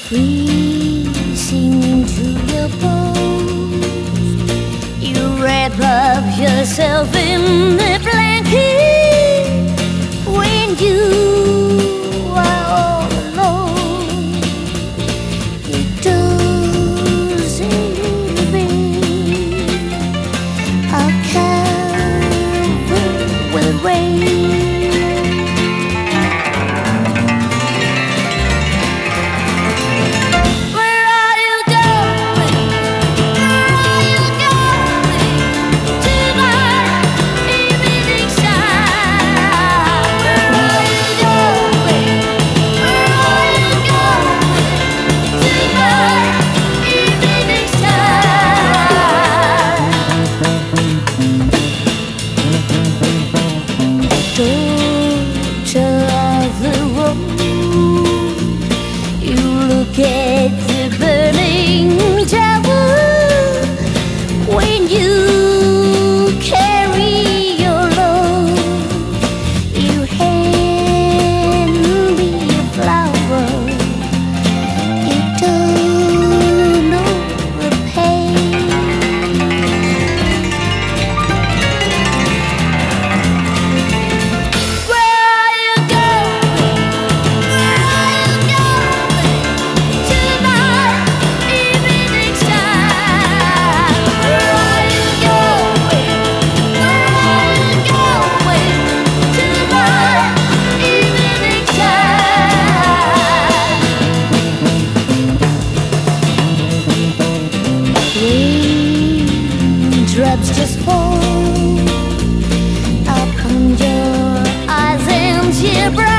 freezing into your bones. You wrap up yourself in the blanket when you are all alone. It doesn't rain, a cover will rain. Daughter of the road, you look at the burning tower when you carry your load. You hand me a flower, you don't know the pain. Drops just fall upon your eyes and your brow.